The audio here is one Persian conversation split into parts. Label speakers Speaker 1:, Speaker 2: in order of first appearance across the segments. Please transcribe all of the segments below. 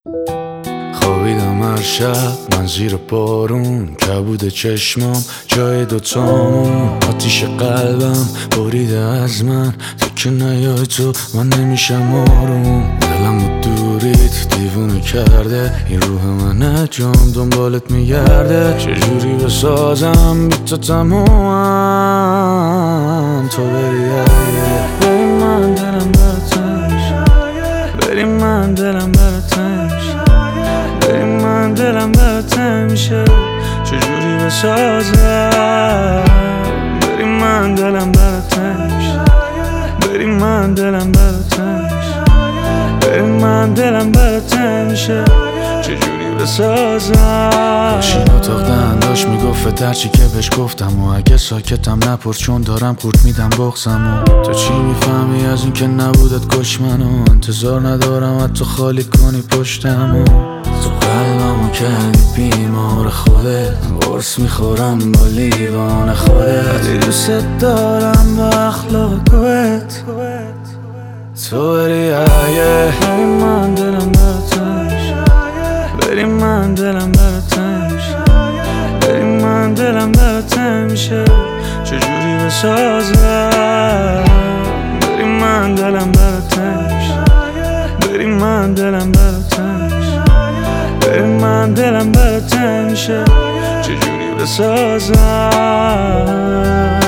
Speaker 1: خوابیدم هر شب من زیر بارون، کبود چشمام جای دوتامون، آتیش قلبم بریده از من، که نیای تو من نمیشم آروم. دلم و دوریت دیوونه کرده، این روح منه جام دنبالت میگرده. چجوری بسازم بی تو تمومم، تو بری بریم من دلم برات تنگ شه، بریم من دلم برات تنگ شه، بریم من دلم برات تنگ میشه. چجوری بسازم بریم من دلم برات تنگ شه، بریم من دلم برات تنگ شه، بریم من دلم برات تنگ میشه. چجوری بسازم؟ ماشین اتاق داشت میگفت درچی که بهش گفتم، و اگه ساکتم نپرس چون دارم قورت میدم بغزم. تو چی میفهمی از این که نبودت کش منو؟ انتظار ندارم حتی خالی کنی پشتمو. تو قلبمو کردی بیمار خودت، قرص میخورم با لیوان خودت. ولی دوست دارم با اخلاق کوت، تو بری بریم من دلم برات تنگ شه، بریم من دلم برات تنگ شه، بریم من دلم برات تنگ میشه. چجوری بسازم بریم من دلم برات تنگ شه، بریم من دلم برات تنگ شه، بریم من دلم برات تنگ میشه. چجوری بسازم؟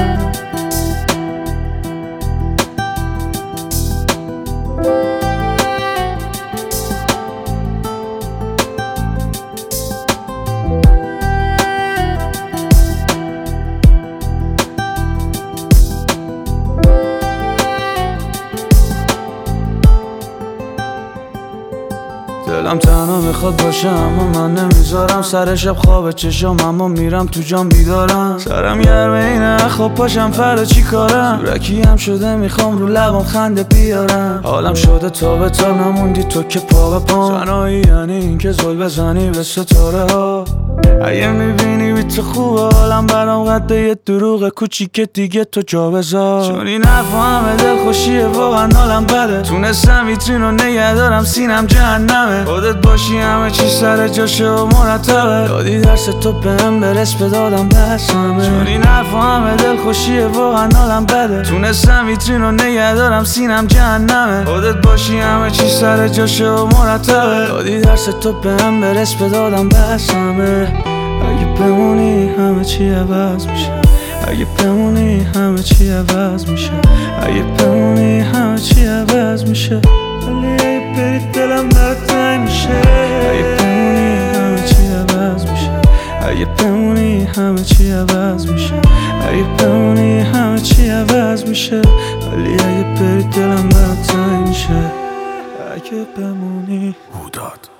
Speaker 1: دلم تنها میخواد باشه اما من نمیذارم، سر شب خواب چشام اما میرم تو جام بیدارم. سرم گرمه اینه خب پاشم فردا چی کارم، رکی هم شده میخوام رو لبم خنده بیارم. حالم شده تا به تا نموندی تو که پا به پام، تنهایی یعنی این که زل بزنی به ستاره ها. اگه میبینی بی تو خوبه حالم برام قد یه دروغ کوچیک دیگه تو جا بذار، چون این حرفا همه دلخوشیه واقعا حالم بده. تونستم ویترین رو نگه دارم سینم جهنمه، خودت باشی همه چی سر جاشه و مرتبه. دادی درس تو بهم برس به دادم بسمه، چون این حرفا همه دلخوشیه واقعا حالم بده. تونستم ویترین رو نگه دارم سینم جهنمه، خودت باشی همه چی سر جاشه و مرتبه. دادی درس تو بهم برس به دادم بسمه. اگه بمونی همه چی عوض میشه، اگه بمونی همه چی عوض میشه، اگه بمونی همه چی عوض میشه. ولی اگه بری دلم برات تنگ میشه، اگه بمونی همه چی عوض میشه، اگه بمونی همه چی عوض میشه، اگه بمونی همه چی عوض میشه. ولی اگه بری دلم برات تنگ میشه، اگه بمونی. هوداد